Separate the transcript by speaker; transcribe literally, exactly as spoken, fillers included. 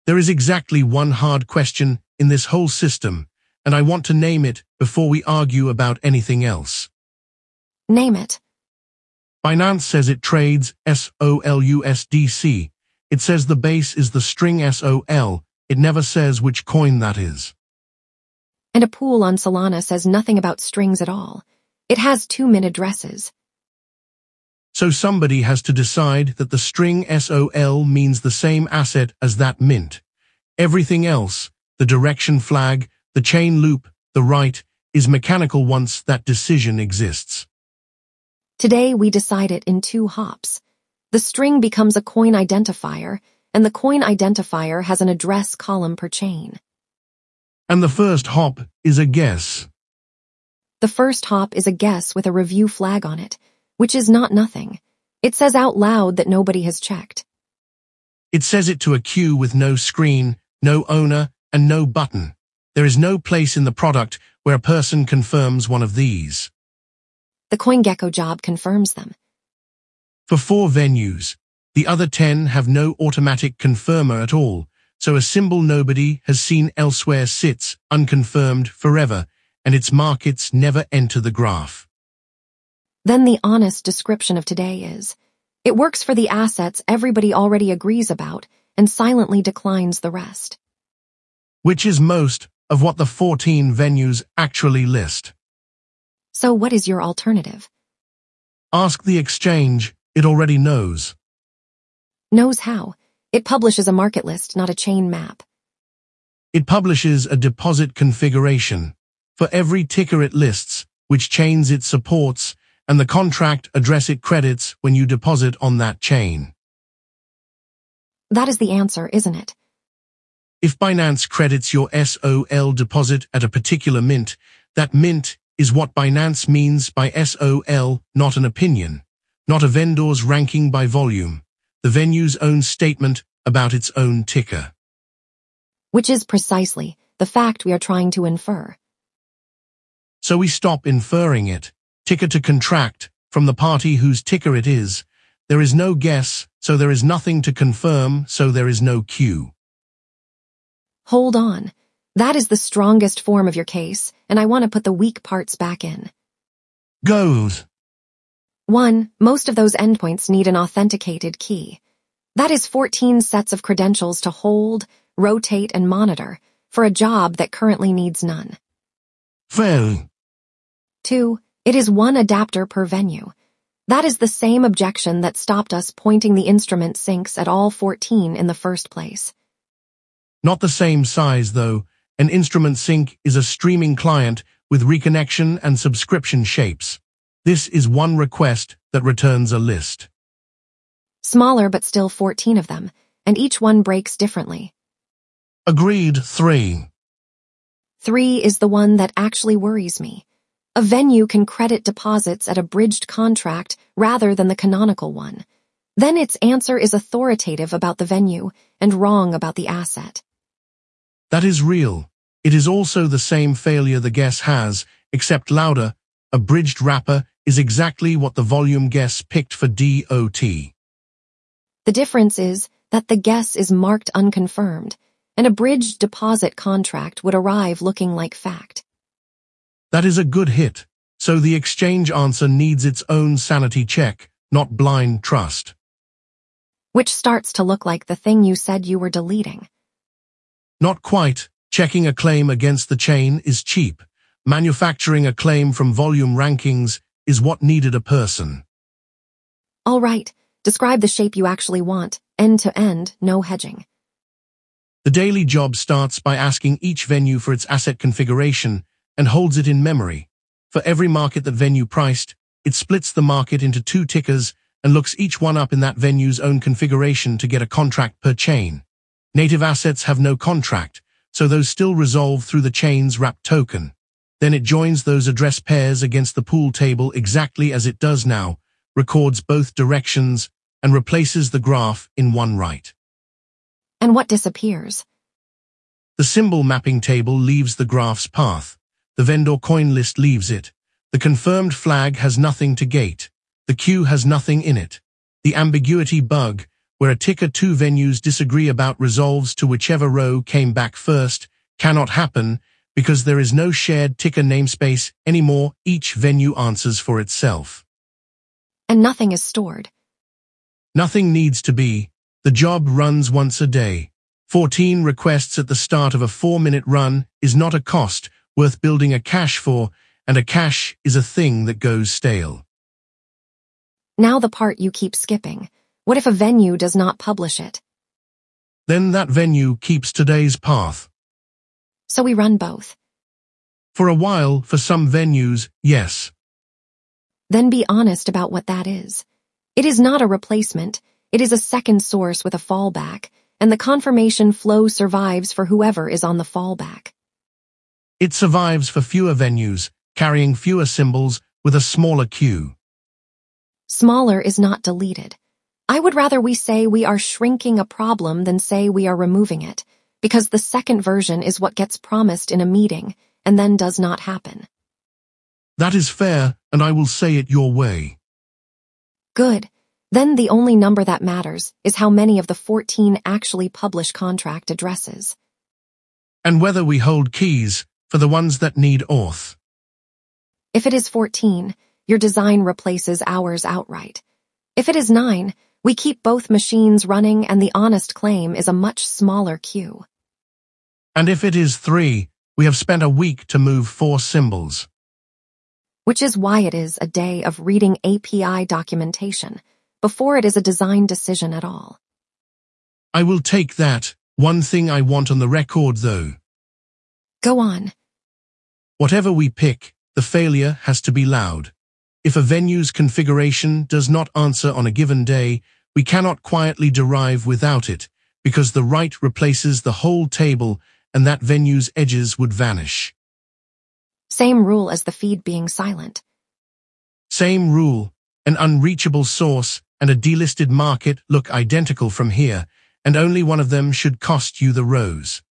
Speaker 1: There is exactly one hard question in this whole system, and I want to name it before we argue about anything else.
Speaker 2: Name it.
Speaker 1: Binance says it trades S O L U S D C. It says the base is the string S O L. It never says which coin that is.
Speaker 2: And a pool on Solana says nothing about strings at all. It has two mint addresses.
Speaker 1: So somebody has to decide that the string S O L means the same asset as that mint. Everything else, the direction flag, the chain loop, the right, is mechanical once that decision exists.
Speaker 2: Today we decide it in two hops. The string becomes a coin identifier, and the coin identifier has an address column per chain.
Speaker 1: And the first hop is a guess.
Speaker 2: The first hop is a guess with a review flag on it, which is not nothing. It says out loud that nobody has checked.
Speaker 1: It says it to a queue with no screen, no owner, and no button. There is no place in the product where a person confirms one of these.
Speaker 2: The CoinGecko job confirms them.
Speaker 1: For four venues, the other ten have no automatic confirmer at all, so a symbol nobody has seen elsewhere sits unconfirmed forever, and its markets never enter the graph.
Speaker 2: Then the honest description of today is, it works for the assets everybody already agrees about and silently declines the rest.
Speaker 1: Which is most of what the fourteen venues actually list.
Speaker 2: So what is your alternative?
Speaker 1: Ask the exchange, it already knows.
Speaker 2: Knows how? It publishes a market list, not a chain map.
Speaker 1: It publishes a deposit configuration for every ticker it lists, which chains it supports, and the contract address it credits when you deposit on that chain.
Speaker 2: That is the answer, isn't it?
Speaker 1: If Binance credits your S O L deposit at a particular mint, that mint is what Binance means by S O L, not an opinion, not a vendor's ranking by volume, the venue's own statement about its own ticker.
Speaker 2: Which is precisely the fact we are trying to infer.
Speaker 1: So we stop inferring it, ticker to contract, from the party whose ticker it is. There is no guess, so there is nothing to confirm, so there is no queue.
Speaker 2: Hold on. That is the strongest form of your case, and I want to put the weak parts back in.
Speaker 1: Goes.
Speaker 2: One, most of those endpoints need an authenticated key. That is fourteen sets of credentials to hold, rotate, and monitor for a job that currently needs none.
Speaker 1: Fail.
Speaker 2: Two, it is one adapter per venue. That is the same objection that stopped us pointing the instrument sinks at all fourteen in the first place.
Speaker 1: Not the same size, though. An instrument sync is a streaming client with reconnection and subscription shapes. This is one request that returns a list.
Speaker 2: Smaller but still fourteen of them, and each one breaks differently.
Speaker 1: Agreed. Three.
Speaker 2: Three is the one that actually worries me. A venue can credit deposits at a bridged contract rather than the canonical one. Then its answer is authoritative about the venue and wrong about the asset.
Speaker 1: That is real. It is also the same failure the guess has, except louder. A bridged wrapper is exactly what the volume guess picked for D O T.
Speaker 2: The difference is that the guess is marked unconfirmed, and a bridged deposit contract would arrive looking like fact.
Speaker 1: That is a good hit, so the exchange answer needs its own sanity check, not blind trust.
Speaker 2: Which starts to look like the thing you said you were deleting.
Speaker 1: Not quite. Checking a claim against the chain is cheap. Manufacturing a claim from volume rankings is what needed a person.
Speaker 2: All right, describe the shape you actually want, end to end, no hedging.
Speaker 1: The daily job starts by asking each venue for its asset configuration and holds it in memory. For every market that venue priced, it splits the market into two tickers and looks each one up in that venue's own configuration to get a contract per chain. Native assets have no contract, so those still resolve through the chain's wrapped token. Then it joins those address pairs against the pool table exactly as it does now, records both directions, and replaces the graph in one write.
Speaker 2: And what disappears?
Speaker 1: The symbol mapping table leaves the graph's path. The vendor coin list leaves it. The confirmed flag has nothing to gate. The queue has nothing in it. The ambiguity bug, where a ticker two venues disagree about resolves to whichever row came back first, cannot happen because there is no shared ticker namespace anymore. Each venue answers for itself.
Speaker 2: And nothing is stored.
Speaker 1: Nothing needs to be. The job runs once a day. fourteen requests at the start of a four-minute run is not a cost worth building a cache for, and a cache is a thing that goes stale.
Speaker 2: Now the part you keep skipping. What if a venue does not publish it?
Speaker 1: Then that venue keeps today's path.
Speaker 2: So we run both.
Speaker 1: For a while, for some venues, yes.
Speaker 2: Then be honest about what that is. It is not a replacement. It is a second source with a fallback, and the confirmation flow survives for whoever is on the fallback.
Speaker 1: It survives for fewer venues, carrying fewer symbols with a smaller queue.
Speaker 2: Smaller is not deleted. I would rather we say we are shrinking a problem than say we are removing it, because the second version is what gets promised in a meeting and then does not happen.
Speaker 1: That is fair, and I will say it your way.
Speaker 2: Good. Then the only number that matters is how many of the fourteen actually publish contract addresses.
Speaker 1: And whether we hold keys for the ones that need auth.
Speaker 2: If it is fourteen, your design replaces ours outright. If it is nine, we keep both machines running and the honest claim is a much smaller queue.
Speaker 1: And if it is three, we have spent a week to move four symbols.
Speaker 2: Which is why it is a day of reading A P I documentation before it is a design decision at all.
Speaker 1: I will take that. One thing I want on the record, though.
Speaker 2: Go on.
Speaker 1: Whatever we pick, the failure has to be loud. If a venue's configuration does not answer on a given day, we cannot quietly derive without it, because the right replaces the whole table and that venue's edges would vanish.
Speaker 2: Same rule as the feed being silent.
Speaker 1: Same rule. An unreachable source and a delisted market look identical from here, and only one of them should cost you the rows.